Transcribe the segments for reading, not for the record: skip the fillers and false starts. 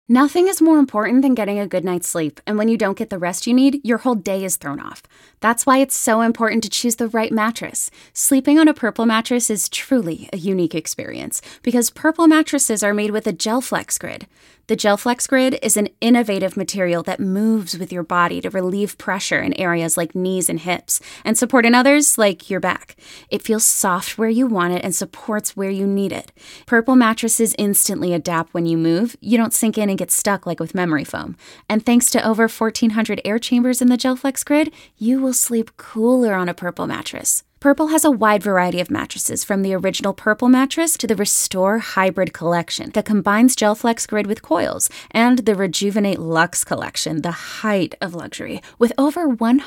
Nothing is more important than getting a good night's sleep, and when you don't get the rest you need, your whole day is thrown off. That's why it's so important to choose the right mattress. Sleeping on a Purple mattress is truly a unique experience, because Purple mattresses are made with a GelFlex Grid. The GelFlex Grid is an innovative material that moves with your body to relieve pressure in areas like knees and hips, and support in others like your back. It feels soft where you want it and supports where you need it. Purple mattresses instantly adapt when you move. You don't sink in and get stuck like with memory foam. And thanks to over 1,400 air chambers in the GelFlex Grid, you will sleep cooler on a Purple mattress. Purple has a wide variety of mattresses, from the original Purple mattress to the Restore Hybrid collection that combines GelFlex Grid with coils, and the Rejuvenate Luxe collection, the height of luxury, with over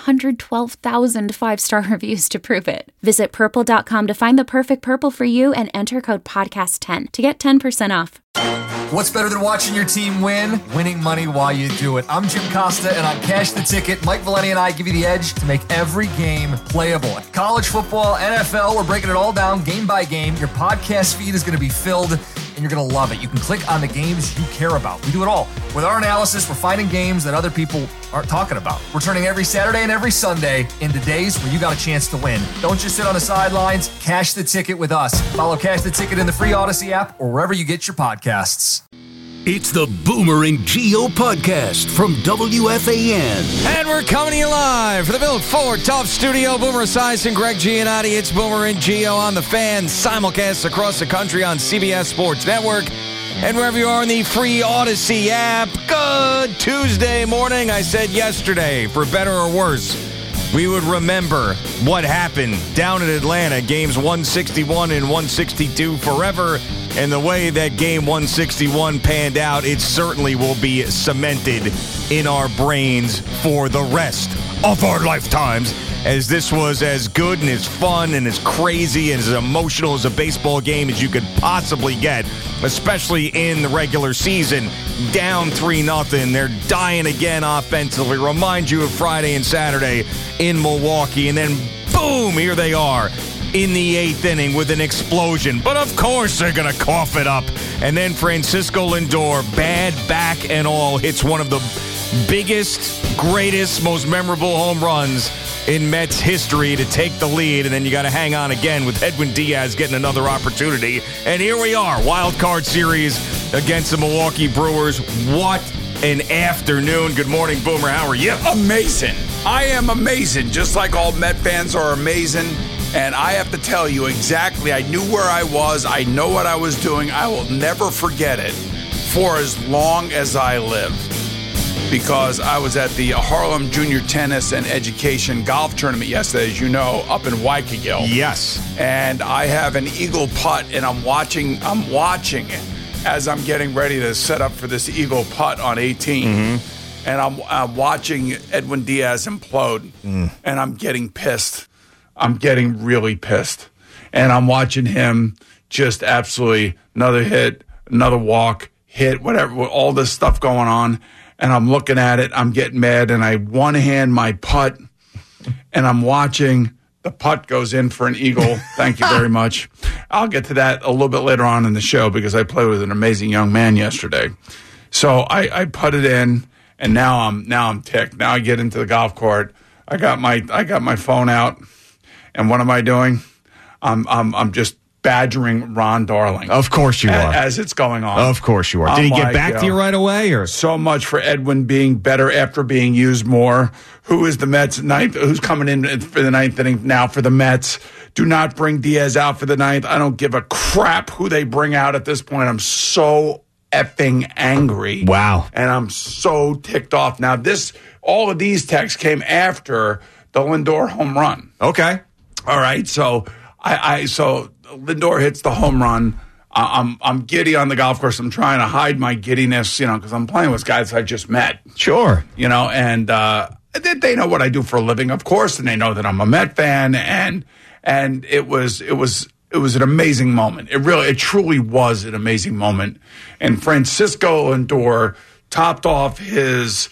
112,000 five-star reviews to prove it. Visit Purple.com to find the perfect Purple for you and enter code PODCAST10 to get 10% off. What's better than watching your team win? Winning money while you do it. I'm Jim Costa, and on Cash the Ticket, Mike Valeni and I give you the edge to make every game playable. College football, NFL, we're breaking it all down game by game. Your podcast feed is going to be filled, and you're going to love it. You can click on the games you care about. We do it all. With our analysis, we're finding games that other people aren't talking about. We're turning every Saturday and every Sunday into days where you got a chance to win. Don't just sit on the sidelines. Cash the Ticket with us. Follow Cash the Ticket in the free Odyssey app or wherever you get your podcasts. It's the Boomer and Gio podcast from WFAN. And we're coming to you live from the Built Ford Tough Studio. Boomer Esiason, Greg Giannotti. It's Boomer and Gio on the Fan. Simulcast across the country on CBS Sports Network. And wherever you are in the free Odyssey app. Good Tuesday morning. I said yesterday, for better or worse, we would remember what happened down in Atlanta. Games 161 and 162 forever. And the way that game 161 panned out, it certainly will be cemented in our brains for the rest of our lifetimes, as this was as good and as fun and as crazy and as emotional as a baseball game as you could possibly get, especially in the regular season. Down 3-0. They're dying again offensively. Remind you of Friday and Saturday in Milwaukee. And then, boom, here they are in the 8th inning with an explosion. But of course they're going to cough it up. And then Francisco Lindor, bad back and all, hits one of the biggest, greatest, most memorable home runs in Mets history to take the lead. And then you got to hang on again with Edwin Diaz getting another opportunity. And here we are, wild card series against the Milwaukee Brewers. What an afternoon. Good morning, Boomer. How are you? Amazing. I am amazing, just like all Met fans are amazing. And I have to tell you exactly, I knew where I was. I know what I was doing. I will never forget it for as long as I live. Because I was at the Harlem Junior Tennis and Education Golf Tournament yesterday, as you know, up in Waikiki. Yes. And I have an eagle putt, and I'm watching it as I'm getting ready to set up for this eagle putt on 18. Mm-hmm. And I'm watching Edwin Diaz implode, and I'm getting pissed. I'm getting really pissed. And I'm watching him just absolutely another hit, another walk, hit, whatever, all this stuff going on. And I'm looking at it. I'm getting mad. And I one-hand my putt. And I'm watching. The putt goes in for an eagle. Thank you very much. I'll get to that a little bit later on in the show because I played with an amazing young man yesterday. So I put it in. And now I'm ticked. Now I get into the golf court. I got my phone out. And what am I doing? I'm just badgering Ron Darling. Of course you are. As it's going on. Of course you are. Did he get back to you right away? Or so much for Edwin being better after being used more. Who is the Mets ninth? Who's coming in for the ninth inning now for the Mets? Do not bring Diaz out for the ninth. I don't give a crap who they bring out at this point. I'm so effing angry. Wow. And I'm so ticked off. Now all of these texts came after the Lindor home run. Okay. All right, so so Lindor hits the home run. I'm giddy on the golf course. I'm trying to hide my giddiness, because I'm playing with guys I just met. Sure, and they know what I do for a living, of course, and they know that I'm a Met fan. And it was an amazing moment. It truly was an amazing moment. And Francisco Lindor topped off his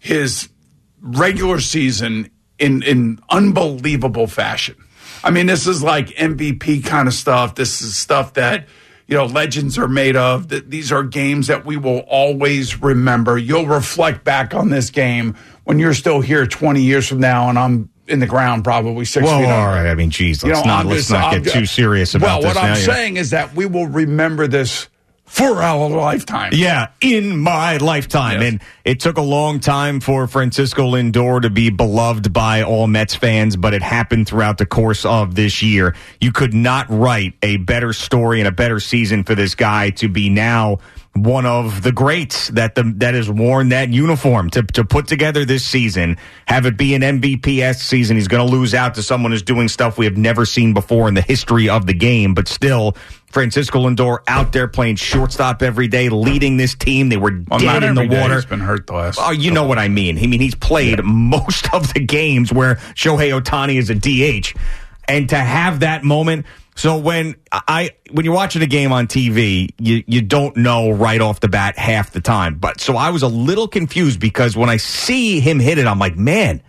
regular season in unbelievable fashion. I mean, this is like MVP kind of stuff. This is stuff that, legends are made of. These are games that we will always remember. You'll reflect back on this game when you're still here 20 years from now, and I'm in the ground probably 6 feet under. All right. I mean, geez, let's not get too serious about this. Well, what I'm saying is that we will remember this for our lifetime. Yeah, in my lifetime. Yes. And it took a long time for Francisco Lindor to be beloved by all Mets fans, but it happened throughout the course of this year. You could not write a better story and a better season for this guy to be now one of the greats that has worn that uniform to put together this season, have it be an MVP-esque season. He's going to lose out to someone who's doing stuff we have never seen before in the history of the game, but still, Francisco Lindor out there playing shortstop every day, leading this team. They were dead in the water. He's been hurt the last. Oh, you know what I mean. He's played most of the games where Shohei Ohtani is a DH, and to have that moment. So when you're watching a game on TV, you don't know right off the bat half the time. But so I was a little confused because when I see him hit it, I'm like, man,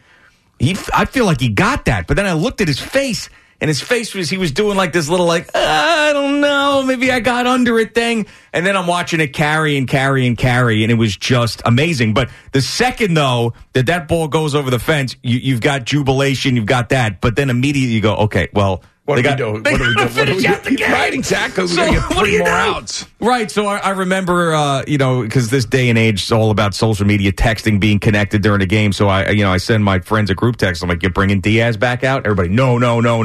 I feel like he got that. But then I looked at his face, and his face he was doing like this little I don't know, maybe I got under it thing. And then I'm watching it carry, and it was just amazing. But the second, though, that ball goes over the fence, you've got jubilation, you've got that. But then immediately you go, okay, well, What do we do? Right, exactly. We're going to get 3 more outs. Right, so I remember, because this day and age is all about social media, texting, being connected during the game. So I send my friends a group text. I'm like, you're bringing Diaz back out? Everybody, no.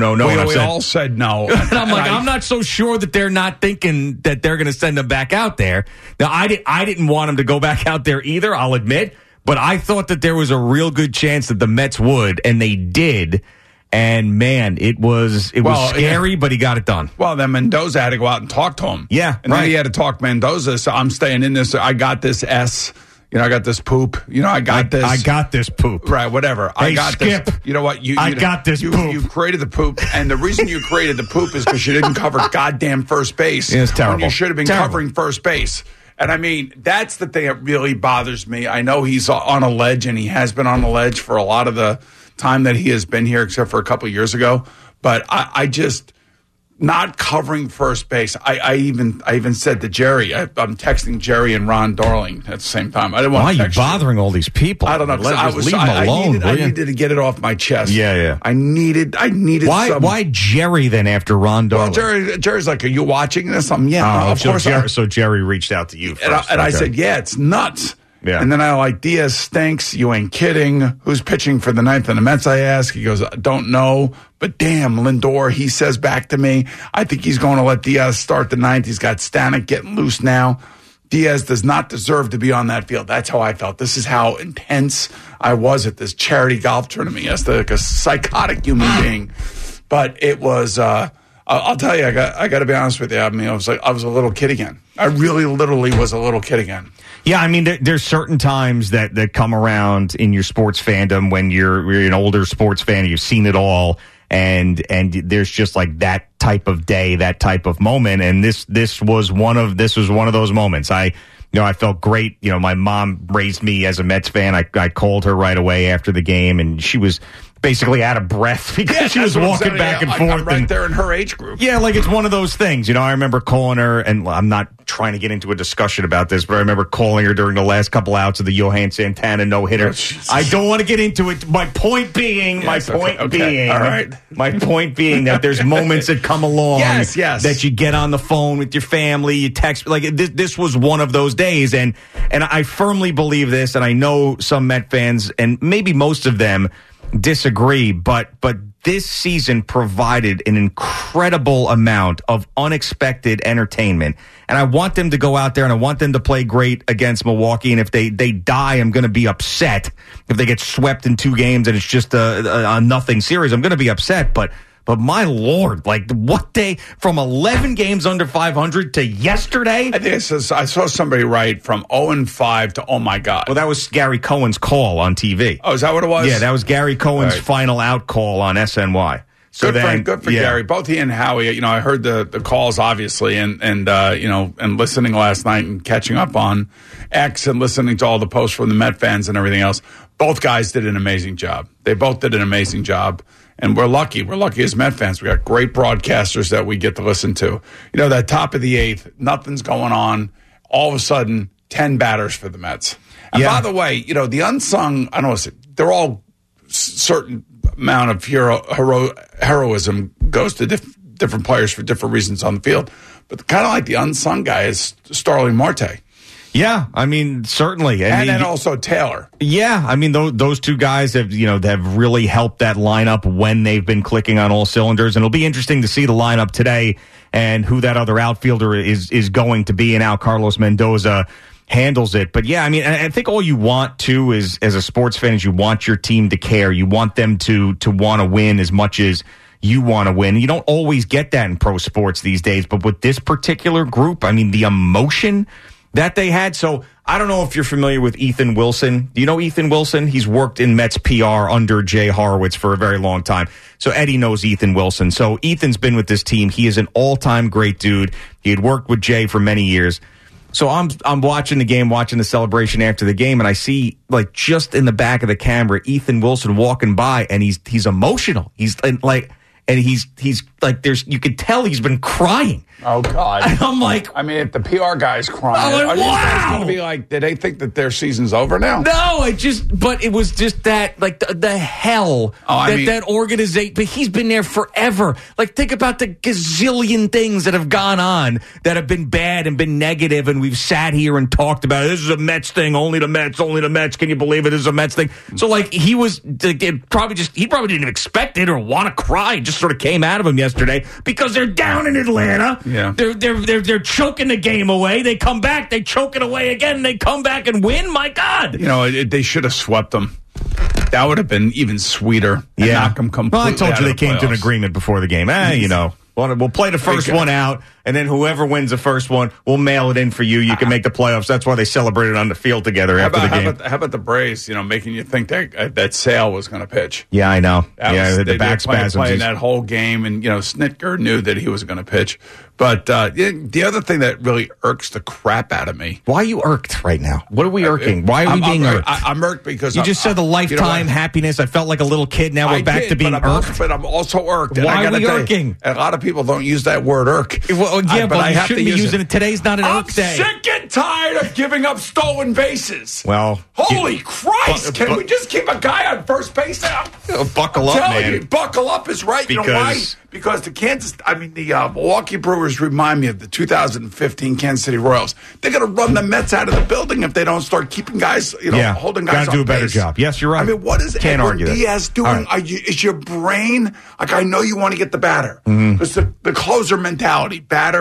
We all said no. And I'm like, I'm not so sure that they're not thinking that they're going to send him back out there. Now, I didn't want him to go back out there either, I'll admit. But I thought that there was a real good chance that the Mets would, and they did. And, man, it was scary, but he got it done. Well, then Mendoza had to go out and talk to him. Yeah, and then he had to talk Mendoza. So I'm staying in this. I got this S. I got this poop. I got this. I got this poop. Right, whatever. Hey, I got Skip. this. You know what? I got this poop. You created the poop, and the reason you created the poop is because you didn't cover goddamn first base. It's terrible. When you should have been covering first base. And, I mean, that's the thing that really bothers me. I know he's on a ledge, and he has been on a ledge for a lot of the time that he has been here, except for a couple of years ago. But I just not covering first base. I even said to Jerry, I'm texting Jerry and Ron Darling at the same time. I didn't want to text Why are you bothering all these people? I don't know. Leave them alone. I needed to get it off my chest. Yeah. I needed. Why Jerry then after Ron Darling? Well, Jerry's like, are you watching this? Of course. So Jerry reached out to you first. And I said, yeah, it's nuts. Yeah. And then I like, Diaz stinks. You ain't kidding. Who's pitching for the ninth in the Mets, I ask. He goes, don't know. But damn, Lindor, he says back to me, I think he's going to let Diaz start the ninth. He's got Stanek getting loose now. Diaz does not deserve to be on that field. That's how I felt. This is how intense I was at this charity golf tournament yesterday, like a psychotic human being. But it was, I'll tell you, I got to be honest with you. I mean, I was a little kid again. I really literally was a little kid again. Yeah, I mean, there's certain times that come around in your sports fandom when you're an older sports fan, you've seen it all, and there's just like that type of day, that type of moment, and this was one of those moments. I felt great. My mom raised me as a Mets fan. I called her right away after the game, and she was basically out of breath because she was walking back and forth. I'm right there in her age group. Yeah, like it's one of those things. I remember calling her, and I'm not trying to get into a discussion about this, but I remember calling her during the last couple outs of the Johan Santana no-hitter. I don't want to get into it. My point being, all right. My point being that there's moments that come along yes. that you get on the phone with your family, you text. Like this was one of those days, and I firmly believe this, and I know some Met fans, and maybe most of them, disagree, but this season provided an incredible amount of unexpected entertainment, and I want them to go out there and I want them to play great against Milwaukee, and if they die, I'm going to be upset. If they get swept in 2 games and it's just a nothing series, I'm going to be upset, but my Lord, like what day from 11 games under 500 to yesterday? I think it says, I saw somebody write from 0-5 to oh my God. Well, that was Gary Cohen's call on TV. Oh, is that what it was? Yeah, that was Gary Cohen's final out call on SNY. So good for Gary. Both he and Howie. I heard the calls obviously, and listening last night and catching up on X and listening to all the posts from the Met fans and everything else. Both guys did an amazing job. They both did an amazing job. And we're lucky. We're lucky as Met fans. We got great broadcasters that we get to listen to. You know, that top of the 8th, nothing's going on. All of a sudden, 10 batters for the Mets. And by the way, you know, the unsung, I don't know, they're all certain amount of heroism goes to different players for different reasons on the field. But kind of like the unsung guy is Starling Marte. Yeah, I mean, certainly. And then also Taylor. Yeah, I mean, those two guys have really helped that lineup when they've been clicking on all cylinders. And it'll be interesting to see the lineup today and who that other outfielder is going to be and how Carlos Mendoza handles it. But yeah, I mean, I think all you want to is, as a sports fan, is you want your team to care. You want them to want to win as much as you want to win. You don't always get that in pro sports these days, but with this particular group, I mean, the emotion that they had. So I don't know if you're familiar with Ethan Wilson. Do you know Ethan Wilson? He's worked in Mets PR under Jay Horwitz for a very long time. So Eddie knows Ethan Wilson. So Ethan's been with this team. He is an all-time great dude. He had worked with Jay for many years. So I'm watching the game, watching the celebration after the game, and I see, like, just in the back of the camera, Ethan Wilson walking by, and he's emotional. He's like, you could tell he's been crying. Oh, God. And I'm like, I mean, if the PR guy's crying, I'm like, are these guys wow! going to be like, did they think that their season's over now? No, but it was just that, like, the hell that organization, but he's been there forever. Like, think about the gazillion things that have gone on that have been bad and been negative, and we've sat here and talked about it. This is a Mets thing, only the Mets. Can you believe it? This is a Mets thing. So, like, he probably didn't expect it or want to cry. It just sort of came out of him yesterday because they're down in Atlanta. Yeah. They're choking the game away. They come back, they choke it away again, and they come back and win. My God. You know, they should have swept them. That would have been even sweeter. And knock them completely. Well, I told out you they of the came to an playoffs. agreement before the game. You know. We'll play the first one out, and then whoever wins the first one, we'll mail it in for you. You can make the playoffs. That's why they celebrated on the field together after the game. How about the Braves, making you think that Sale was going to pitch? Yeah, I know. The back spasms. Playing that whole game, and, Snitker knew that he was going to pitch. But the other thing that really irks the crap out of me. Why are you irked right now? What are we irking? Why are we being irked? I'm irked because you just said the lifetime happiness. I felt like a little kid. Now we're back to being irked. But I'm also irked. Why are we irking? And a lot of people don't use that word irk. Well, yeah, but you shouldn't be using it. Today's not an irk day. I'm sick and tired of giving up stolen bases. Well, holy Christ! Can we just keep a guy on first base now? Buckle up, man. You, buckle up is right. You know why? Because the Milwaukee Brewers remind me of the 2015 Kansas City Royals. They're going to run the Mets out of the building if they don't start keeping guys, holding guys on base. Got to do a better job. Yes, you're right. I mean, what is Edwin Diaz doing? Right. Is your brain, like, I know you want to get the batter. It's the closer mentality. Batter.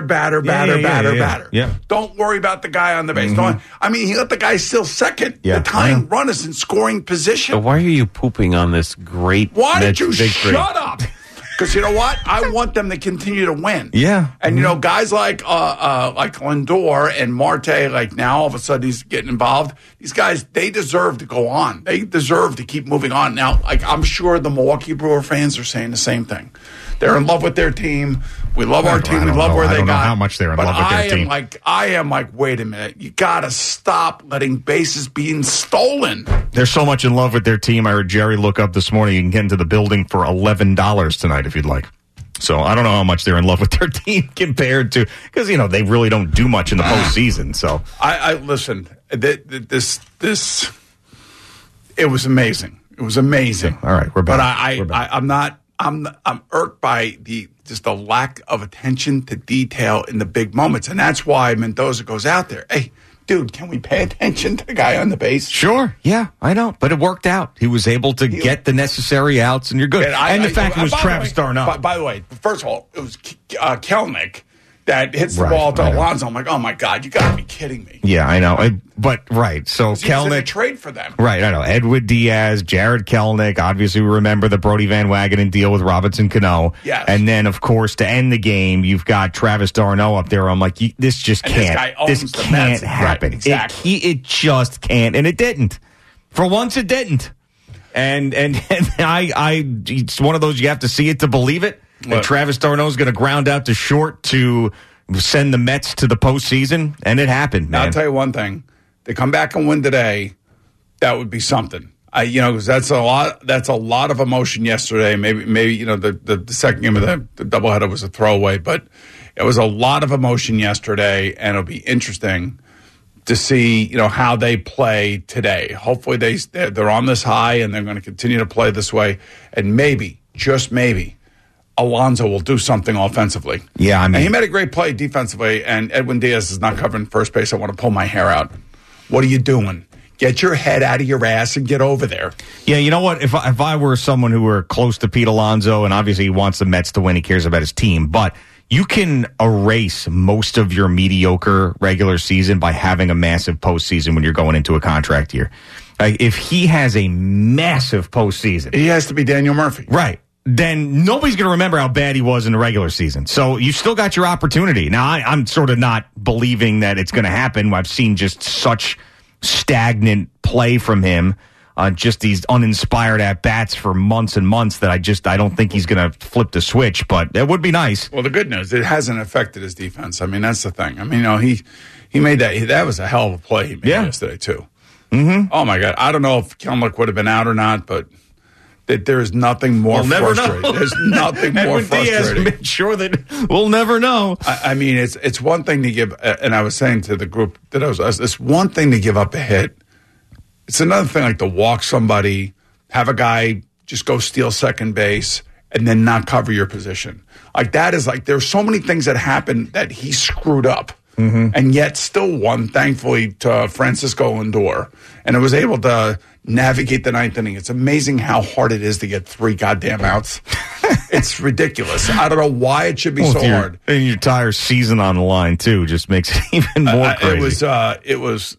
Yeah. Don't worry about the guy on the base. He let the guy steal second. Yeah. The tying run is in scoring position. So why are you pooping on this great Why did you victory? Shut up? Because you know what? I want them to continue to win. Yeah. And, guys like Lindor and Marte, like now all of a sudden he's getting involved. These guys, they deserve to go on. They deserve to keep moving on. Now, I'm sure the Milwaukee Brewer fans are saying the same thing. They're in love with their team. We love our team. We love where they got. I don't know how much they're in love with their team. I am like, wait a minute. You got to stop letting bases being stolen. They're so much in love with their team. I heard Jerry look up this morning. You can get into the building for $11 tonight if you'd like. So I don't know how much they're in love with their team compared to, because, they really don't do much in the postseason. So I listen, this, it was amazing. It was amazing. All right. We're back. But I'm irked by the lack of attention to detail in the big moments. And that's why Mendoza goes out there. Hey, dude, can we pay attention to the guy on the base? Sure. Yeah, I know. But it worked out. He was able to get the necessary outs, and you're good. And the fact it was Travis d'Arnaud. By the way, first of all, it was Kelenic that hits the ball to Alonso. I'm like, oh, my God, you got to be kidding me. Yeah, I know. So Kelenic. In a trade for them. Right, I know. Edwin Diaz, Jared Kelenic. Obviously, we remember the Brody Van Wagenen deal with Robinson Cano. Yes. And then, of course, to end the game, you've got Travis d'Arnaud up there. I'm like, this just can't. This can't happen. Right, exactly. It just can't. And it didn't. For once, it didn't. And it's one of those you have to see it to believe it. And Travis d'Arnaud is going to ground out to short to send the Mets to the postseason, and it happened, man. Now, I'll tell you one thing. They come back and win today, that would be something. 'cause that's a lot of emotion yesterday. Maybe the second game of the doubleheader was a throwaway, but it was a lot of emotion yesterday, and it'll be interesting to see, how they play today. Hopefully they're on this high and they're going to continue to play this way. And maybe, just maybe, Alonso will do something offensively. Yeah, and he made a great play defensively, and Edwin Diaz is not covering first base. I want to pull my hair out. What are you doing? Get your head out of your ass and get over there. Yeah, you know what? If I were someone who were close to Pete Alonso, and obviously he wants the Mets to win, he cares about his team, but you can erase most of your mediocre regular season by having a massive postseason when you're going into a contract year. If he has a massive postseason, he has to be Daniel Murphy. Right. Then nobody's going to remember how bad he was in the regular season. So you still got your opportunity. Now, I'm sort of not believing that it's going to happen. I've seen just such stagnant play from him. Just these uninspired at-bats for months and months that I don't think he's going to flip the switch, but it would be nice. Well, the good news, it hasn't affected his defense. I mean, that's the thing. I mean, he made that was a hell of a play he made yesterday, too. Mm-hmm. Oh, my God. I don't know if Kelenic would have been out or not, but there is nothing more frustrating. There's nothing more frustrating. Diaz made sure that we'll never know. I mean, it's one thing to give, and I was saying to the group that it's one thing to give up a hit. It's another thing like to walk somebody, have a guy just go steal second base, and then not cover your position. Like that is like there's so many things that happened that he screwed up, and yet still won, thankfully, to Francisco Lindor. And it was able to navigate the ninth inning. It's amazing how hard it is to get 3 goddamn outs. It's ridiculous. I don't know why it should be so hard. And your entire season on the line, too, just makes it even more crazy. It was.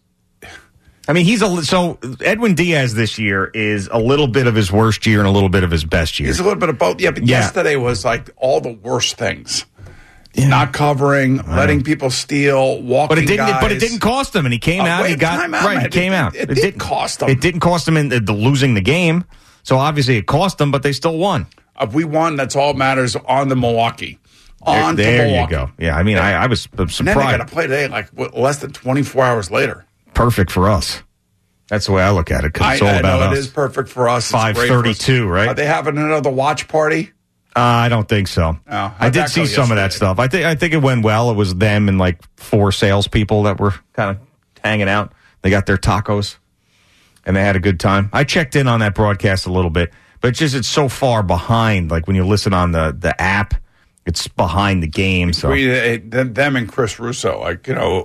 I mean, so Edwin Diaz this year is a little bit of his worst year and a little bit of his best year. He's a little bit of both. Yeah, but yesterday was like all the worst things. Yeah. Not covering, letting people steal, walking guys. But it didn't cost him, and he came out. He got right. He came out. It didn't cost him. It didn't cost him in losing the game. So obviously it cost them, but they still won. If we won, that's all that matters. On to Milwaukee. There you go. Yeah, I mean, I was surprised. And then they got to play today, like less than 24 hours later. Perfect for us. That's the way I look at it. Because it's all about us. It is perfect for us. 5:32, right? Are they having another watch party? I don't think so. Oh, I did see some of that stuff. I think it went well. It was them and like 4 salespeople that were kind of hanging out. They got their tacos, and they had a good time. I checked in on that broadcast a little bit, but it's so far behind. Like when you listen on the app, it's behind the game. So them and Chris Russo, like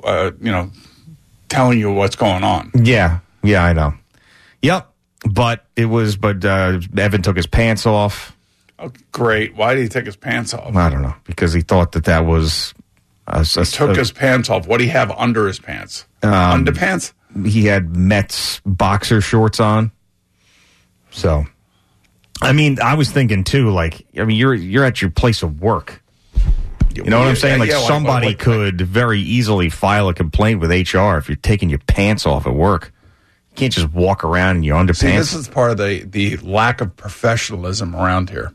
telling you what's going on. Yeah, I know. Yep, but Evan took his pants off. Oh, great. Why did he take his pants off? I don't know. Because he thought that was... He took his pants off. What do you have under his pants? Underpants? He had Mets boxer shorts on. So, I mean, I was thinking, too, like, I mean, you're at your place of work. You know what I'm saying? Somebody could very easily file a complaint with HR if you're taking your pants off at work. You can't just walk around in your underpants. See, this is part of the lack of professionalism around here.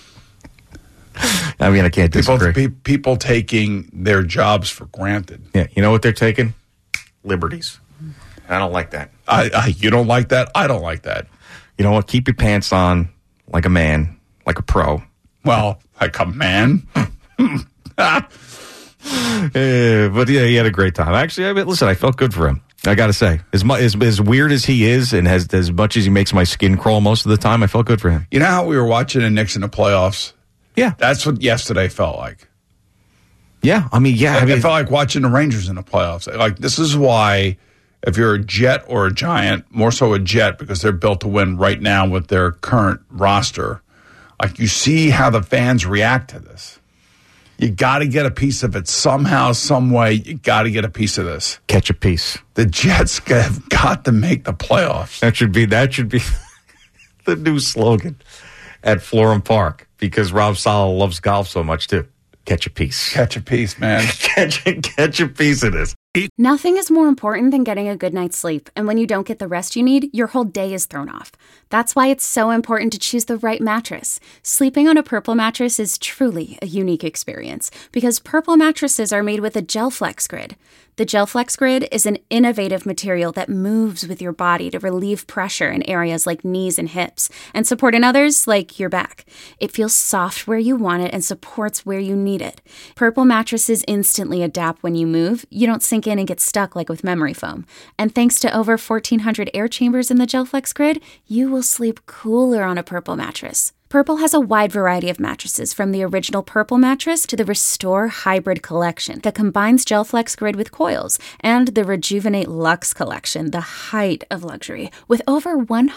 I mean, I can't disagree. People taking their jobs for granted. Yeah, you know what they're taking? Liberties. I don't like that. You don't like that? I don't like that. You know what? Keep your pants on like a man, like a pro. Well, like a man? But yeah, he had a great time. Actually, listen, I felt good for him. I got to say, as weird as he is, and as much as he makes my skin crawl most of the time, I felt good for him. You know how we were watching the Knicks in the playoffs? Yeah, that's what yesterday felt like. Yeah, I mean, it felt like watching the Rangers in the playoffs. Like this is why, if you're a Jet or a Giant, more so a Jet because they're built to win right now with their current roster. Like you see how the fans react to this. You got to get a piece of it somehow, some way. You got to get a piece of this. Catch a piece. The Jets have got to make the playoffs. That should be the new slogan at Florham Park because Rob Saleh loves golf so much too. Catch a piece. Catch a piece, man. catch a piece of this. Nothing is more important than getting a good night's sleep, and when you don't get the rest you need, your whole day is thrown off. That's why it's so important to choose the right mattress. Sleeping on a Purple mattress is truly a unique experience because Purple mattresses are made with a Gel Flex grid. The GelFlex Grid is an innovative material that moves with your body to relieve pressure in areas like knees and hips and support in others like your back. It feels soft where you want it and supports where you need it. Purple mattresses instantly adapt when you move. You don't sink in and get stuck like with memory foam. And thanks to over 1,400 air chambers in the GelFlex Grid, you will sleep cooler on a Purple mattress. Purple has a wide variety of mattresses, from the original Purple mattress to the Restore Hybrid collection that combines GelFlex Grid with coils, and the Rejuvenate Luxe collection, the height of luxury, with over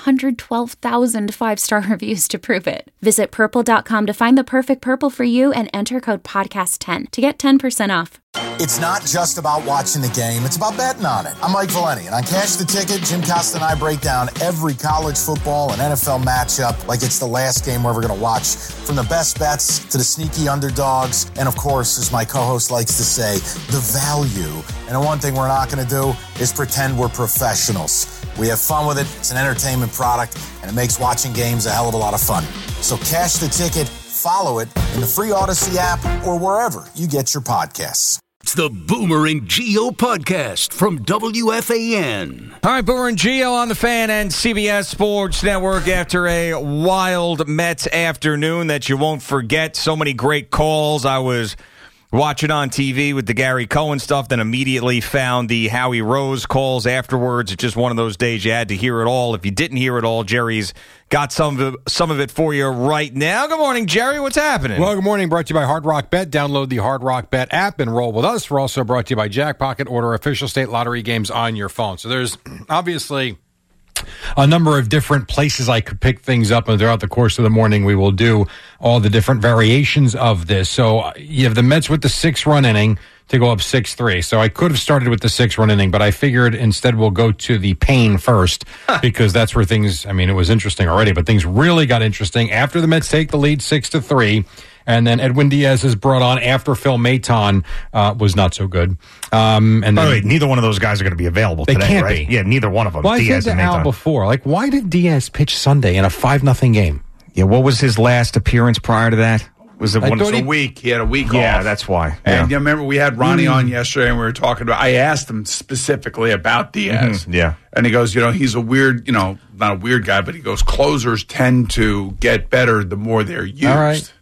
112,000 five-star reviews to prove it. Visit purple.com to find the perfect Purple for you and enter code podcast10 to get 10% off. It's not just about watching the game, it's about betting on it. I'm Mike Valeni, and on Cash the Ticket, Jim Costa and I break down every college football and NFL matchup like it's the last game we're ever going to watch. From the best bets to the sneaky underdogs, and of course, as my co-host likes to say, the value. And the one thing we're not going to do is pretend we're professionals. We have fun with it, it's an entertainment product, and it makes watching games a hell of a lot of fun. So Cash the Ticket, follow it in the free Odyssey app or wherever you get your podcasts. It's the Boomer and Geo podcast from WFAN. All right, Boomer and Geo on the Fan and CBS Sports Network after a wild Mets afternoon that you won't forget. So many great calls. I was watching on TV with the Gary Cohen stuff, then immediately found the Howie Rose calls afterwards. It's just one of those days you had to hear it all. If you didn't hear it all, Jerry's got some of it for you right now. Good morning, Jerry. What's happening? Well, good morning. Brought to you by Hard Rock Bet. Download the Hard Rock Bet app and roll with us. We're also brought to you by Jackpocket. Order official state lottery games on your phone. So there's obviously a number of different places I could pick things up, and throughout the course of the morning we will do all the different variations of this. So you have the Mets with the 6-run inning to go up 6-3. So I could have started with the 6-run inning, but I figured instead we'll go to the pain first because that's where things, I mean, it was interesting already, but things really got interesting after the Mets take the lead 6-3. And then Edwin Diaz is brought on after Phil Maton was not so good. And By the then way, neither one of those guys are going to be available They today, can't right? be. Yeah, neither one of them. well, I Diaz said and to Al Maton. before, like, why did Diaz pitch Sunday in a 5-0 game? Yeah, what was his last appearance prior to that? Was it I one? thought A week. He had a week off. Yeah, that's why. And Yeah. you remember we had Ronnie on yesterday, and we were talking about. I asked him specifically about Diaz. Yeah. And he goes, he's a weird, not a weird guy, but he goes, closers tend to get better the more they're used. All right.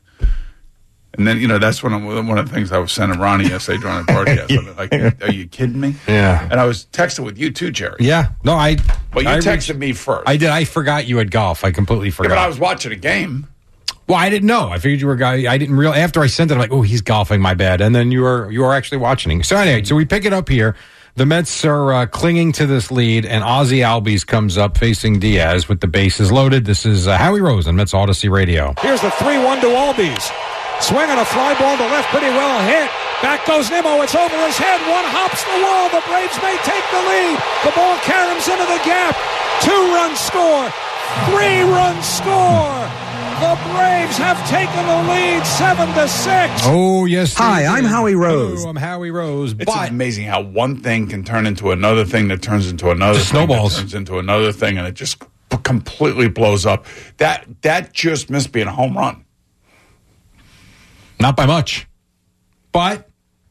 And then that's one of the things I was sending Ronnie yesterday during the broadcast. I'm like, are you kidding me? Yeah. And I was texting with you too, Jerry. Yeah. No, Well, you I texted me first. I did. I forgot you had golf. I completely Yeah, forgot. but I was watching a game. Well, I didn't know. I figured you were a guy. I didn't realize. After I sent it, I'm like, oh, he's golfing. My bad. And then you were actually watching. So anyway, so we pick it up here. The Mets are clinging to this lead, and Ozzie Albies comes up facing Diaz with the bases loaded. This is Howie Rose on Mets Odyssey Radio. Here's the 3-1 to Albies. Swinging a fly ball to left, pretty well hit. Back goes Nimmo. It's over his head. One hops the wall. The Braves may take the lead. The ball caroms into the gap. 2-run score. 3-run score. The Braves have taken the lead 7-6. Oh, yes. Hi, I'm Howie Rose. Hello, I'm Howie Rose. It's But amazing how one thing can turn into another thing that turns into another thing snowballs. that turns into another thing, and it just completely blows up. That just missed being a home run. not by much. But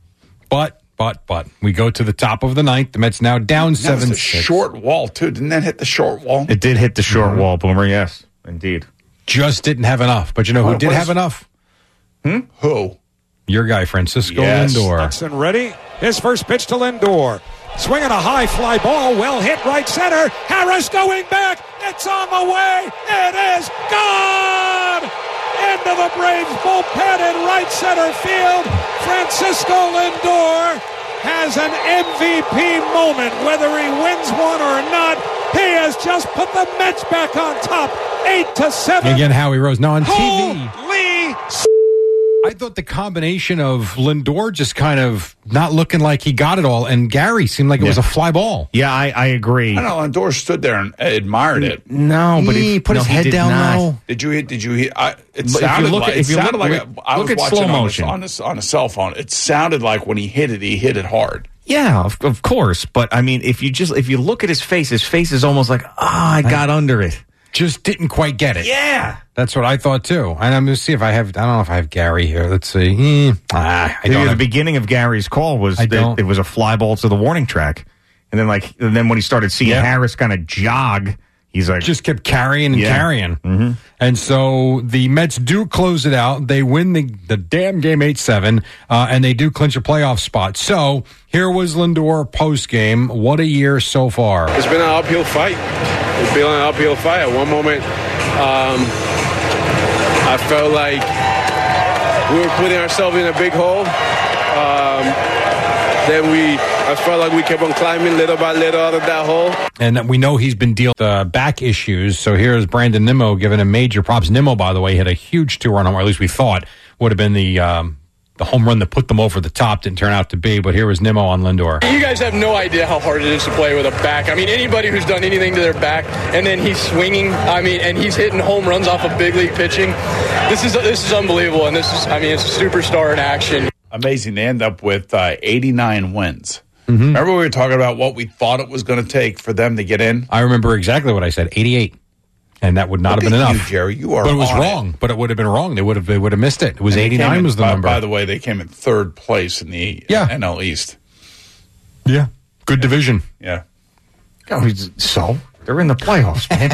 we go to the top of the ninth. The Mets now down That was a 7-6. short wall, too. Didn't that hit the short wall? It did hit the short wall, Boomer. Yes, indeed. Just didn't have enough. But you know who What did is- have enough? Who? Your guy, Francisco Yes. Lindor. Hudson ready. His first pitch to Lindor. Swinging a high fly ball. Well hit right center. Harris going back. It's on the way. It is gone. Into the Braves bullpen in right center field. Francisco Lindor has an MVP moment. Whether he wins one or not, he has just put the Mets back on top. 8-7. Again, Howie Rose. Now on TV, Holy I thought the combination of Lindor just kind of not looking like he got it all, and Gary seemed like it was a fly ball. Yeah, I agree. I know Lindor stood there and admired it. No, but He put his head did down, not. though. Did you hear? It But if you sounded look like at- if you I look was at watching slow on motion. on a cell phone. It sounded like when he hit it hard. Yeah, of course. But I mean, if you look at his face is almost like, I got under it. just didn't quite get it. Yeah. That's what I thought too. And I'm going to see if I have, I don't know if I have Gary here. Let's see. I don't The have, beginning of Gary's call was it was a fly ball to the warning track. And then when he started seeing Harris kind of jog, he's like, just kept carrying and carrying. Mm-hmm. And so the Mets do close it out. They win the damn game 8-7, and they do clinch a playoff spot. So here was Lindor post-game. What a year so far. It's been an uphill fight. At one moment, I felt like we were putting ourselves in a big hole. I felt like we kept on climbing little by little out of that hole. And we know he's been dealing with back issues. So here's Brandon Nimmo giving him major props. Nimmo, by the way, hit a huge 2-run home, or at least we thought would have been the home run that put them over the top. Didn't turn out to be, but here was Nimmo on Lindor. You guys have no idea how hard it is to play with a back. I mean, anybody who's done anything to their back and then he's swinging, and he's hitting home runs off of big league pitching. This is unbelievable, and it's a superstar in action. Amazing to end up with 89 wins. Mm-hmm. Remember we were talking about what we thought it was going to take for them to get in? I remember exactly what I said, 88. And that would not have been enough. You, Jerry, you are But it was on wrong. But it would have been wrong. They would have missed it. It was 89 was the number. By the way, they came in third place in the NL East. Yeah. Good division. Yeah. So they're in the playoffs, man.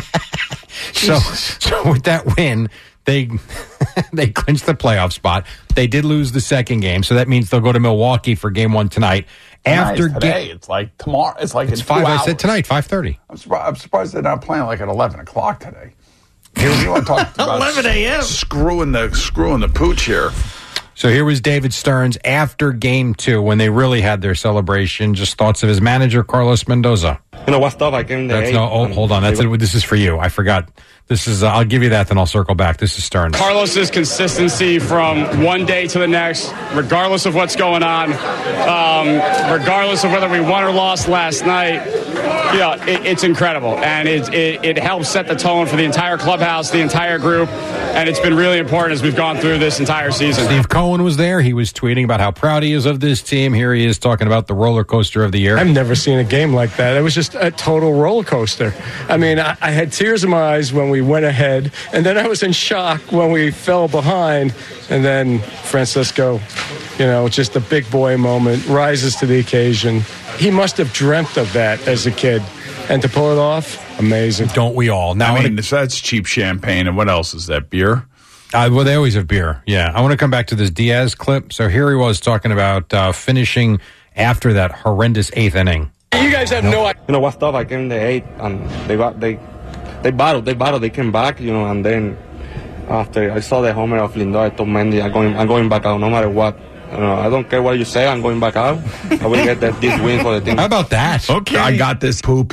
So with that win, they clinched the playoff spot. They did lose the second game, so that means they'll go to Milwaukee for game 1 tonight. After today, it's like tomorrow. It's like it's 5. I said tonight, 5:30. I'm surprised they're not playing like at 11 o'clock today. You want to talk about 11 a.m. Screwing the pooch here. So here was David Stearns after game 2 when they really had their celebration. Just thoughts of his manager, Carlos Mendoza. What's up? I came there. Hold on. This is for you. I forgot. This is. I'll give you that, then I'll circle back. This is Stearns. Carlos's consistency from one day to the next, regardless of what's going on, regardless of whether we won or lost last night. It's incredible, and it helps set the tone for the entire clubhouse, the entire group, and it's been really important as we've gone through this entire season. Steve Cohen was there. He was tweeting about how proud he is of this team. Here he is talking about the roller coaster of the year. I've never seen a game like that. It was just a total roller coaster. I mean, I had tears in my eyes when we went ahead, and then I was in shock when we fell behind, and then Francisco, just a big boy moment, rises to the occasion. He must have dreamt of that as a kid, and to pull it off, amazing. Don't we all? Now, that's cheap champagne, and what else is that, beer? Well, they always have beer, yeah. I want to come back to this Diaz clip. So here he was talking about finishing after that horrendous 8th inning. You guys have no idea. What's up? I came in the 8th, and they battled. They came back, and then after I saw the homer of Lindor, I told Mendy, I'm going back out no matter what. I don't care what you say. I'm going back out. I will get this win for the team. How about that? Okay. I got this poop.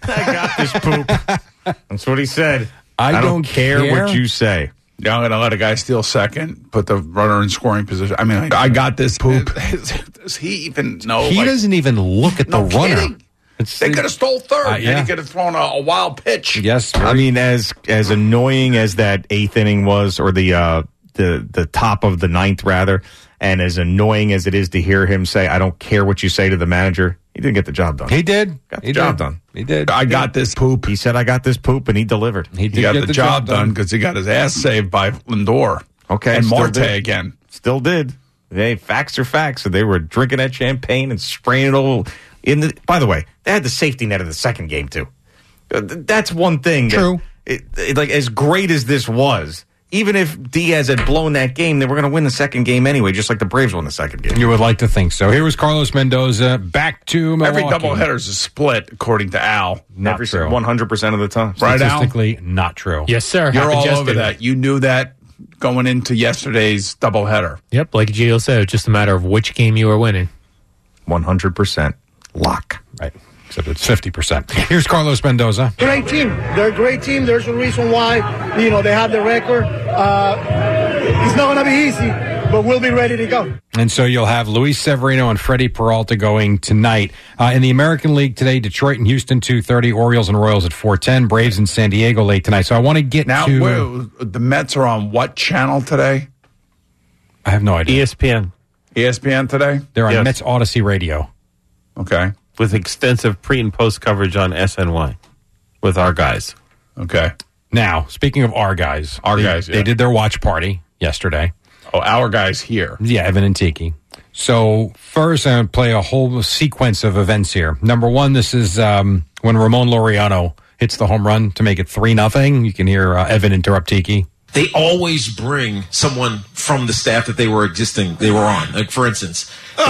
That's what he said. I don't care what you say. Yeah, I'm going to let a guy steal second, put the runner in scoring position. I mean, I got this poop. Does he even know? He doesn't even look at the runner. They could have stole third. And he could have thrown a wild pitch. Yes. I mean, as annoying as that 8th inning was, or the top of the 9th, rather, and as annoying as it is to hear him say, I don't care what you say to the manager, he didn't get the job done. He did. Got the job done. He did. I got this poop. He said, I got this poop, and he delivered. He got the job done because he got his ass saved by Lindor. Okay. And Marte again. Still did. Hey, facts are facts. So they were drinking that champagne and spraying it all in the. By the way, they had the safety net of the second game, too. That's one thing. True. Like, as great as this was, even if Diaz had blown that game, they were going to win the second game anyway, just like the Braves won the second game. You would like to think so. Here was Carlos Mendoza back to Milwaukee. Every doubleheader is a split, according to Al. Never true. 100% of the time. Right, Al? Statistically, not true. Yes, sir. You're all over that. You knew that going into yesterday's doubleheader. Yep, like Gio said, it's just a matter of which game you were winning. 100% lock. Right. Except it's 50%. Here's Carlos Mendoza. Great team. They're a great team. There's a reason why, they have the record. It's not going to be easy, but we'll be ready to go. And so you'll have Luis Severino and Freddie Peralta going tonight. In the American League today, Detroit and Houston 2:30, Orioles and Royals at 4:10, Braves and San Diego late tonight. So I want to get to... the Mets are on what channel today? I have no idea. ESPN. ESPN today? They're on Mets Odyssey Radio. Okay. With extensive pre- and post coverage on SNY with our guys. Okay. Now, speaking of our guys, they did their watch party yesterday. Oh, our guys here. Yeah, Evan and Tiki. So first, I'm going to play a whole sequence of events here. Number one, this is when Ramon Laureano hits the home run to make it 3-0. You can hear Evan interrupt Tiki. They always bring someone from the staff that they were on. Like, for instance,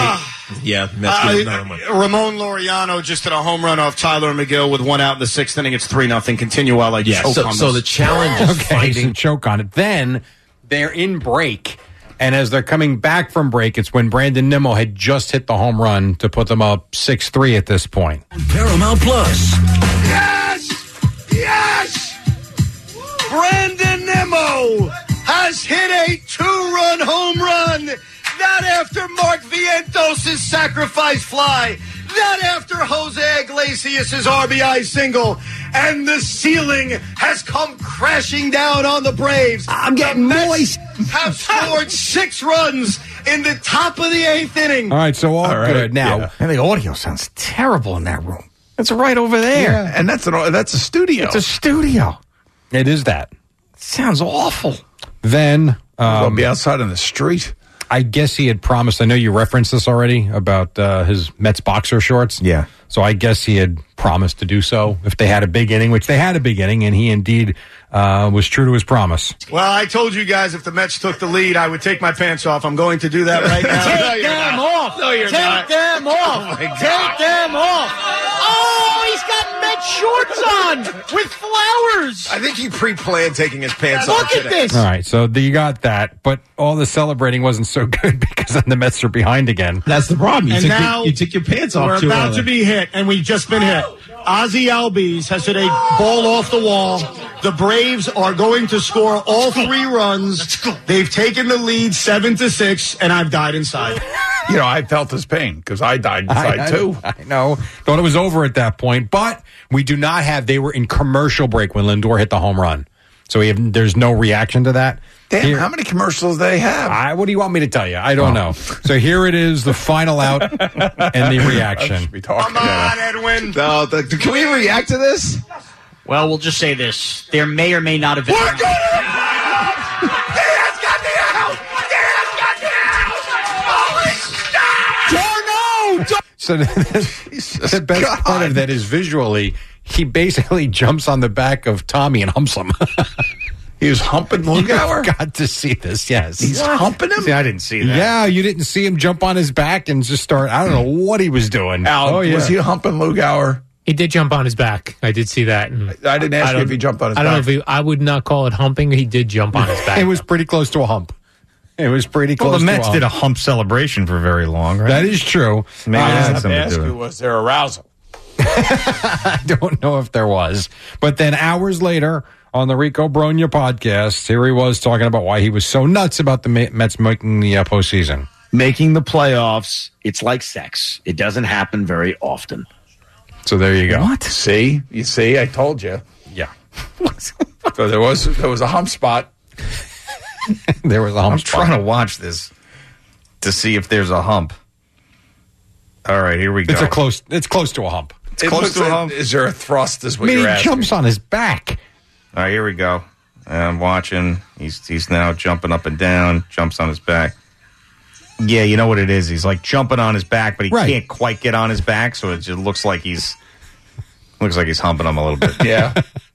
Ramon Laureano just hit a home run off Tyler McGill with 1 out in the 6th inning. It's 3-0. Continue while I choke on this. So the challenge is finding... choke on it. Then they're in break, and as they're coming back from break, it's when Brandon Nimmo had just hit the home run to put them up 6-3 at this point. Paramount Plus. Yes! Brandon Nimmo has hit a 2-run home run. That after Mark Vientos' sacrifice fly. That after Jose Iglesias' RBI single. And the ceiling has come crashing down on the Braves. I'm getting moist. Have scored 6 runs in the top of the 8th inning. All right, so all good. Now, and the audio sounds terrible in that room. It's right over there. Yeah. And that's a studio. It's a studio. It is that. It sounds awful. Then... I'll be outside in the street. I guess he had promised, I know you referenced this already, about his Mets boxer shorts. Yeah. So I guess he had promised to do so if they had a big inning, which they had a big inning, and he indeed was true to his promise. Well, I told you guys if the Mets took the lead, I would take my pants off. I'm going to do that right now. Take them off. No, you're not. Take them off. Oh, my God. Take them off. Oh, he's got Mets shorts on with flowers. I think he pre-planned taking his pants Look off at today. this. All right, so you got that, but all the celebrating wasn't so good because then the Mets are behind again. That's the problem. And now you took your pants off. We're about to be hit, and we've just been hit. Ozzie Albies has hit a ball off the wall. The Braves are going to score all 3 runs. Let's go. They've taken the lead 7-6, and I've died inside. You know, I felt his pain because I died inside too. I know. Thought it was over at that point, but we do not have, they were in commercial break when Lindor hit the home run. So there's no reaction to that. Damn, how many commercials do they have? What do you want me to tell you? I don't know. So here it is, the final out and the reaction. Come on, Edwin. No, can we react to this? Well, we'll just say this. There may or may not have been... We're going Diaz got the out! Diaz got the out! Holy shit! So the best part of that is visually, he basically jumps on the back of Tommy and humps him. He was humping Lugauer? You got to see this, yes. He's humping him? See, I didn't see that. Yeah, you didn't see him jump on his back and just start, I don't know what he was doing. Al, was he humping Lugauer? He did jump on his back. I did see that. And I didn't ask you if he jumped on his back. I don't know if I would not call it humping. He did jump on his back. It was pretty close to a hump. It was pretty close to a hump. Well, the Mets did a hump celebration for very long, right? That is true. Maybe that's something to do with it. Was there arousal? I don't know if there was. But then hours later, on the Rico Bronya podcast, here he was talking about why he was so nuts about the Mets making the postseason. Making the playoffs, it's like sex. It doesn't happen very often. So there you go. What? See? You see? I told you. Yeah. So there was a hump spot. There was a hump spot. I'm trying to watch this to see if there's a hump. All right, here we go. It's close to a hump. It's close to a hump. Is there a thrust is what I mean, you're he asking? jumps on his back. All right, here we go. I'm watching. He's now jumping up and down, jumps on his back. Yeah, you know what it is. He's like jumping on his back, but he can't quite get on his back, so it just looks like he's humping him a little bit. Yeah.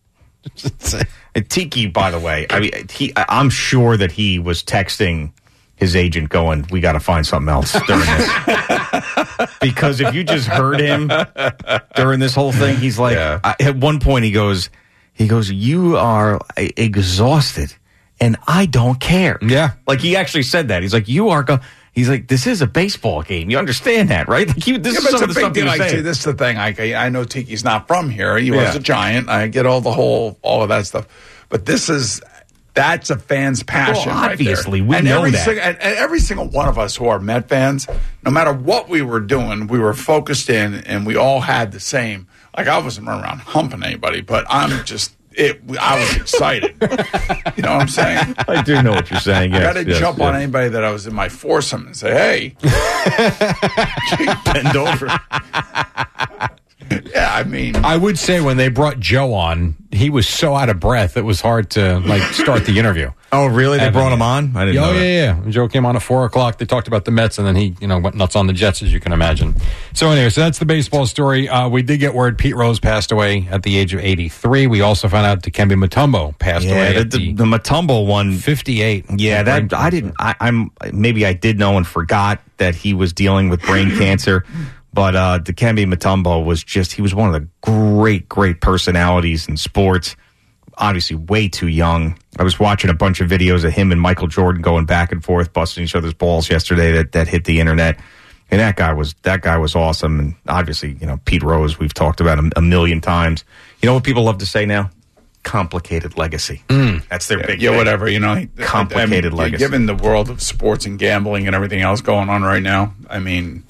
Tiki, by the way, I mean, I'm sure that he was texting his agent going, "We got to find something else during this." Because if you just heard him during this whole thing, he's like, at one point he goes, "You are exhausted, and I don't care." Yeah, like he actually said that. He's like, "You are." He's like, "This is a baseball game. You understand that, right?" Like this is some of the stuff he was saying. See, this is the thing. I know Tiki's not from here. He was a Giant. I get all of that stuff, but that's a fan's passion. Well, obviously, right there. we know that. And every single one of us who are Met fans, no matter what we were doing, we were focused in, and we all had the same. Like I wasn't running around humping anybody, but I was excited. You know what I'm saying? I do know what you're saying. Yes, I got to jump on anybody that I was in my foursome and say, "Hey, bend over." Yeah, I mean, I would say when they brought Joe on, he was so out of breath it was hard to start the interview. Oh, really? They brought him on? I didn't know that. Yeah. Joe came on at 4:00. They talked about the Mets, and then he, went nuts on the Jets, as you can imagine. So anyway, that's the baseball story. We did get word Pete Rose passed away at the age of 83. We also found out Dikembe Mutombo passed away. The Mutombo one, 58. Yeah, that I didn't. Maybe I did know and forgot that he was dealing with brain cancer. But Dikembe Mutombo he was one of the great personalities in sports. Obviously way too young. I was watching a bunch of videos of him and Michael Jordan going back and forth, busting each other's balls yesterday that hit the internet. And that guy was awesome. And obviously, Pete Rose, we've talked about him a million times. You know what people love to say now? Complicated legacy. That's their big thing. whatever, Complicated legacy. Given the world of sports and gambling and everything else going on right now, I mean,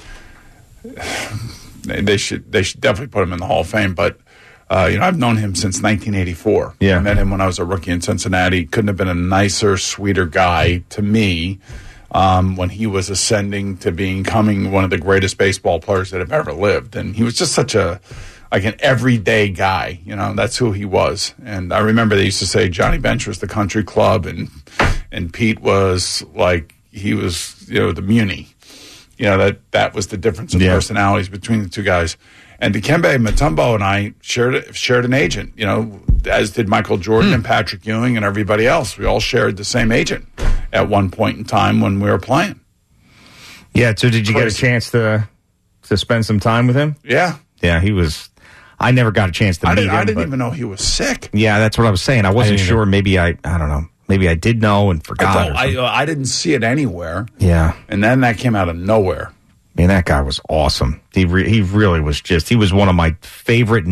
they should definitely put him in the Hall of Fame, but I've known him since 1984. Yeah. I met him when I was a rookie in Cincinnati. Couldn't have been a nicer, sweeter guy to me when he was ascending to becoming one of the greatest baseball players that have ever lived. And he was just such an everyday guy. That's who he was. And I remember they used to say Johnny Bench was the country club and Pete was he was, the Muni. That was the difference in personalities between the two guys. And Dikembe Mutombo and I shared an agent, as did Michael Jordan and Patrick Ewing and everybody else. We all shared the same agent at one point in time when we were playing. Yeah, so did you get a chance to spend some time with him? Yeah. Yeah, he was... I never got a chance to meet him. I didn't even know he was sick. Yeah, that's what I was saying. I wasn't sure. Maybe I don't know. Maybe I did know and forgot. I didn't see it anywhere. Yeah. And then that came out of nowhere. I mean, that guy was awesome. He really was he was one of my favorite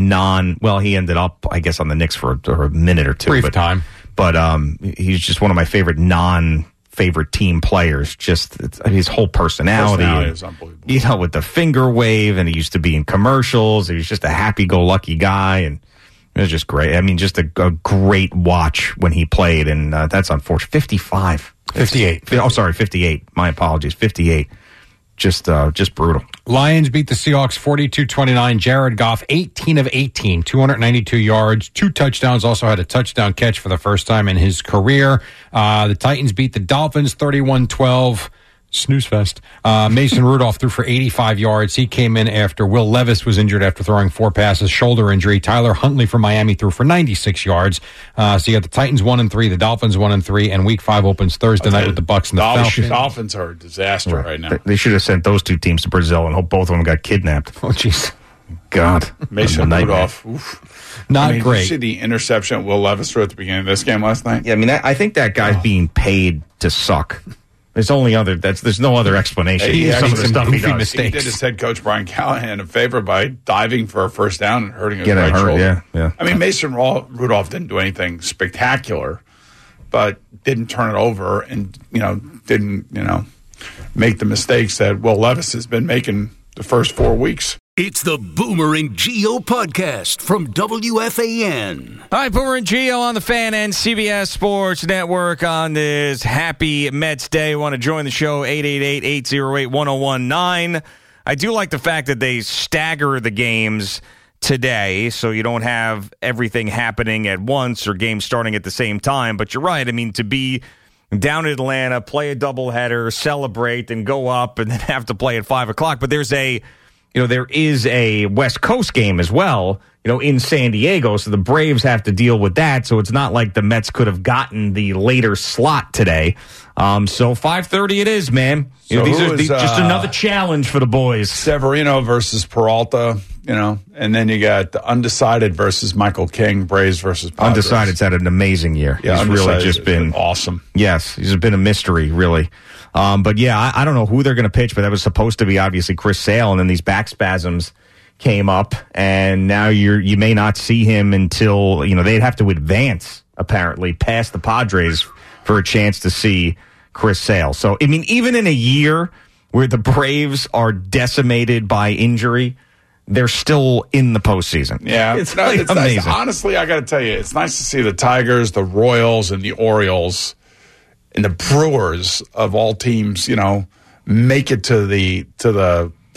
he ended up, I guess, on the Knicks for a minute or two. Brief time. But he's just one of my favorite non-favorite team players. Just his whole personality is unbelievable. With the finger wave, and he used to be in commercials. He was just a happy-go-lucky guy, and it was just great. I mean, just a great watch when he played, and that's unfortunate. 55. 58. Oh, sorry, 58. My apologies. 58. Just brutal. Lions beat the Seahawks 42-29. Jared Goff, 18 of 18, 292 yards, 2 touchdowns. Also had a touchdown catch for the first time in his career. The Titans beat the Dolphins 31-12. Snooze fest. Mason Rudolph threw for 85 yards. He came in after Will Levis was injured after throwing 4 passes, shoulder injury. Tyler Huntley from Miami threw for 96 yards. So you got the Titans 1-3, the Dolphins 1-3, and Week 5 opens Thursday night with the Bucs and the Falcons. Dolphins are a disaster right now. They should have sent those two teams to Brazil and hope both of them got kidnapped. Oh, jeez. God. Mason Rudolph. Oof. Not great. Did you see the interception Will Levis threw at the beginning of this game last night? Yeah, I mean, I think that guy's being paid to suck. There's no other explanation. Some of the stuff he does. Mistakes. He did his head coach Brian Callahan a favor by diving for a first down and hurting his right shoulder. Yeah. I mean, Mason Rudolph didn't do anything spectacular, but didn't turn it over and didn't make the mistakes that Will Levis has been making the first 4 weeks. It's the Boomer and Gio podcast from WFAN. All right, Boomer and Gio on the Fan and CBS Sports Network on this happy Mets Day. Want to join the show, 888-808-1019. I do like the fact that they stagger the games today, so you don't have everything happening at once or games starting at the same time. But you're right. I mean, to be down in Atlanta, play a doubleheader, celebrate, and go up, and then have to play at 5 o'clock. But there is a West Coast game as well, in San Diego, so the Braves have to deal with that. So it's not like the Mets could have gotten the later slot today. So 5:30 it is, man. So These are just another challenge for the boys. Severino versus Peralta, and then you got the undecided versus Michael King, Braves versus Padres. Undecided's had an amazing year. Yeah, he's really just been awesome. Yes, he's been a mystery, really. But yeah, I don't know who they're going to pitch, but that was supposed to be obviously Chris Sale, and then these back spasms came up, and now you may not see him until they'd have to advance apparently past the Padres for a chance to see Chris Sale. So I mean, even in a year where the Braves are decimated by injury, they're still in the postseason. Yeah, it's amazing. Nice. Honestly, I got to tell you, it's nice to see the Tigers, the Royals, and the Orioles and the Brewers of all teams, make it to the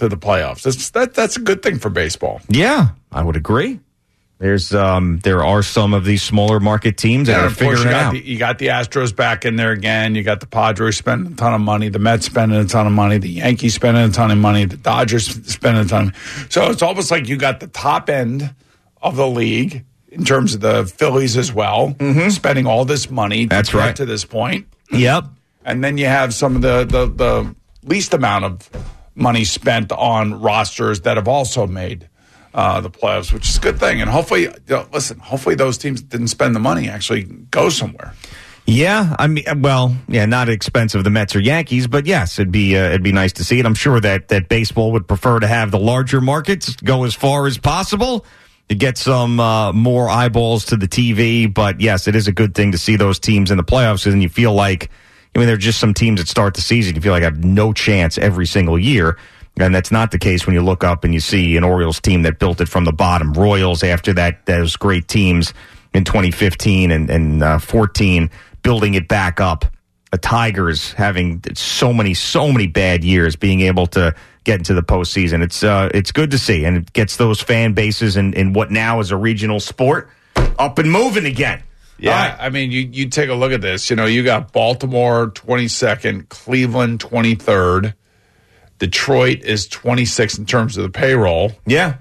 to the playoffs. That's a good thing for baseball. Yeah, I would agree. There are some of these smaller market teams that are figuring it out. You got the Astros back in there again. You got the Padres spending a ton of money. The Mets spending a ton of money. The Yankees spending a ton of money. The Dodgers spending a ton of money. So it's almost like you got the top end of the league in terms of the Phillies as well, spending all this money to get to this point. Yep. And then you have some of the least amount of money spent on rosters that have also made the playoffs, which is a good thing. And hopefully, hopefully those teams that didn't spend the money actually go somewhere. Yeah, I mean, well, yeah, not expensive the Mets or Yankees, but yes, it'd be nice to see it. I'm sure that baseball would prefer to have the larger markets go as far as possible to get some more eyeballs to the TV. But yes, it is a good thing to see those teams in the playoffs, and you feel like, I mean, there are just some teams that start the season you feel like have no chance every single year. And that's not the case when you look up and you see an Orioles team that built it from the bottom. Royals, after that, those great teams in 2015 and 14, building it back up. The Tigers having so many bad years, being able to get into the postseason. It's good to see, and it gets those fan bases in what now is a regional sport up and moving again. Yeah, right. I mean, you take a look at this. You know, you got Baltimore 22nd, Cleveland 23rd. Detroit is 26th in terms of the payroll. Yeah.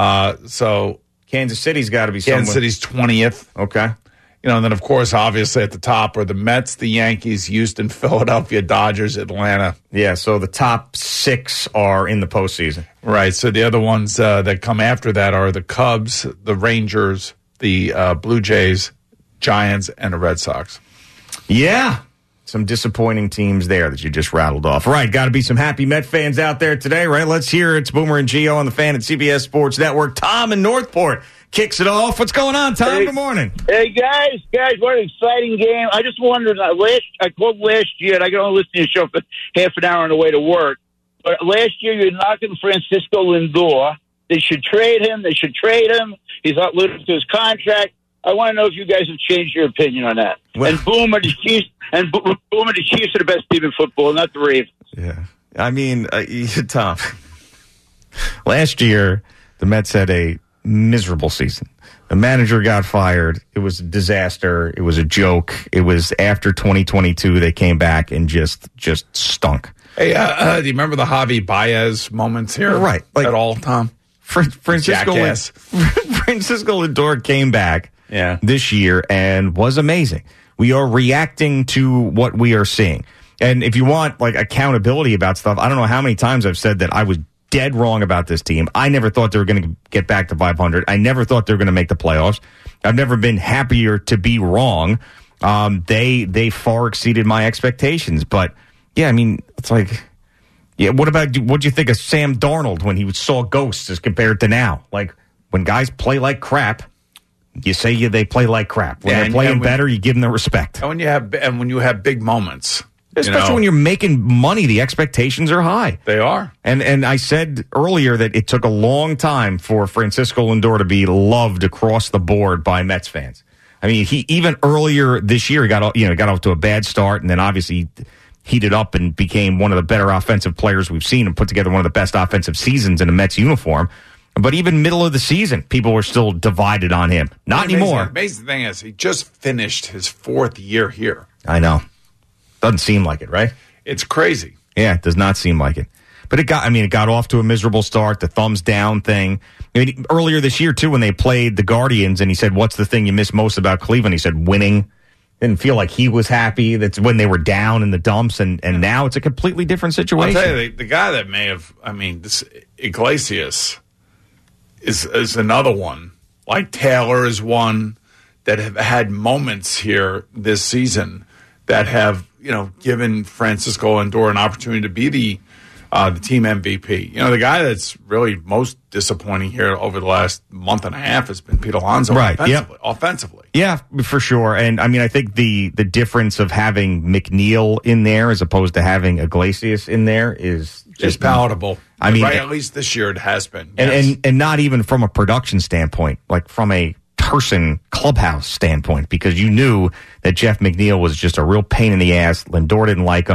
So Kansas City's got to be somewhere. Kansas City's 20th. Okay. You know, and then, of course, obviously at the top are the Mets, the Yankees, Houston, Philadelphia, Dodgers, Atlanta. Yeah, so the top 6 are in the postseason. Right. So the other ones that come after that are the Cubs, the Rangers, the Blue Jays, Giants, and the Red Sox. Yeah. Some disappointing teams there that you just rattled off. All right, got to be some happy Met fans out there today, right? Let's hear it. It's Boomer and Gio on the Fan at CBS Sports Network. Tom in Northport kicks it off. What's going on, Tom? Hey, good morning. Hey, guys, what an exciting game. I just wondered, I called last year, and I can only listen to your show for half an hour on the way to work. But last year, you were knocking Francisco Lindor. They should trade him. He's not living to his contract. I want to know if you guys have changed your opinion on that. Well, and Boomer, the Chiefs are the best team in football, not the Ravens. Yeah. I mean, Tom, last year, the Mets had a miserable season. The manager got fired. It was a disaster. It was a joke. It was after 2022, they came back and just stunk. Hey, do you remember the Javi Baez moments here? Right. Like, at all, Tom? Francisco Lindor came back this year and was amazing. We are reacting to what we are seeing. And if you want like accountability about stuff, I don't know how many times I've said that I was dead wrong about this team. I never thought they were going to get back to 500. I never thought they were going to make the playoffs. I've never been happier to be wrong. They far exceeded my expectations. But yeah, I mean, it's like, yeah, what'd you think of Sam Darnold when he saw ghosts as compared to now? Like, when guys play like crap, you say they play like crap. When they're playing better, you give them the respect. And when you have big moments. Especially when you're making money, the expectations are high. They are. And I said earlier that it took a long time for Francisco Lindor to be loved across the board by Mets fans. I mean, he even earlier this year got off to a bad start, and then obviously heated up and became one of the better offensive players we've seen and put together one of the best offensive seasons in a Mets uniform. But even middle of the season, people were still divided on him. Not anymore. The amazing thing is he just finished his 4th year here. I know. Doesn't seem like it, right? It's crazy. Yeah, it does not seem like it. But it got off to a miserable start, the thumbs down thing. I mean, earlier this year, too, when they played the Guardians, and he said, what's the thing you miss most about Cleveland? He said, winning. Didn't feel like he was happy. That's when they were down in the dumps, and now it's a completely different situation. I'll tell you, the guy that may have, this Iglesias is another one. Like Taylor is one that have had moments here this season that have, given Francisco Lindor an opportunity to be the team MVP. The guy that's really most disappointing here over the last month and a half has been Pete Alonso, right? Offensively. Yeah, for sure. And I think the difference of having McNeil in there as opposed to having Iglesias in there is just palatable. Right, at least this year it has been. And not even from a production standpoint, like from a person clubhouse standpoint, because you knew that Jeff McNeil was just a real pain in the ass. Lindor didn't like him.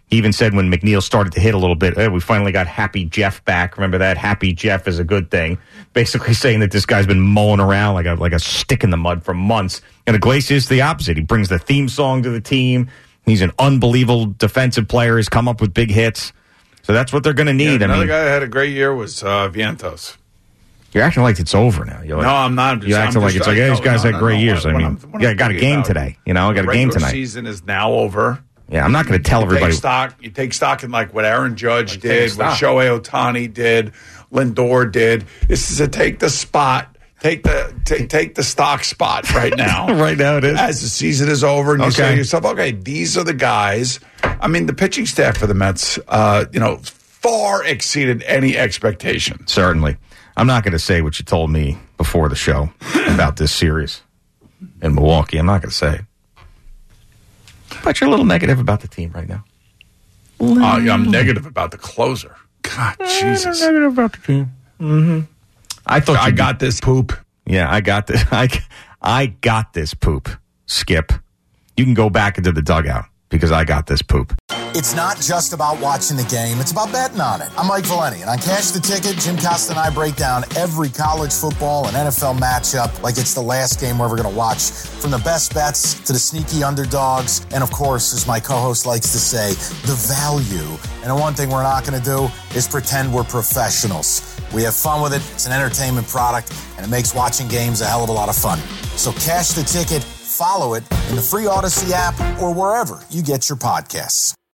He even said when McNeil started to hit a little bit, we finally got Happy Jeff back. Remember that? Happy Jeff is a good thing. Basically saying that this guy's been mulling around like a stick in the mud for months. And Iglesias the opposite. He brings the theme song to the team. He's an unbelievable defensive player. He's come up with big hits. So that's what they're going to need. Another guy that had a great year was Vientos. You're acting like it's over now. You're like, no, I'm not. You're acting like it's like, these guys had great years. I got a game today. I got a game tonight. The season is now over. Yeah, I'm not going to tell everybody. You take stock in like what Aaron Judge did, what Shohei Ohtani did, Lindor did. This is a take the spot. Take the stock spot right now. Right now it is. As the season is over and you say to yourself, okay, these are the guys. I mean, the pitching staff for the Mets, far exceeded any expectation. Certainly. I'm not going to say what you told me before the show about this series in Milwaukee. I'm not going to say it. But you're a little negative about the team right now. I'm negative about the closer. God, Jesus. I'm negative about the team. Mm-hmm. I thought I got this poop. Yeah, I got this. I got this poop, Skip. You can go back into the dugout because I got this poop. It's not just about watching the game, it's about betting on it. I'm Mike Valeni, and on Cash the Ticket, Jim Costa and I break down every college football and NFL matchup like it's the last game we're ever going to watch. From the best bets to the sneaky underdogs, and of course, as my co-host likes to say, the value. And the one thing we're not going to do is pretend we're professionals. We have fun with it, it's an entertainment product, and it makes watching games a hell of a lot of fun. So Cash the Ticket, follow it in the free Odyssey app or wherever you get your podcasts.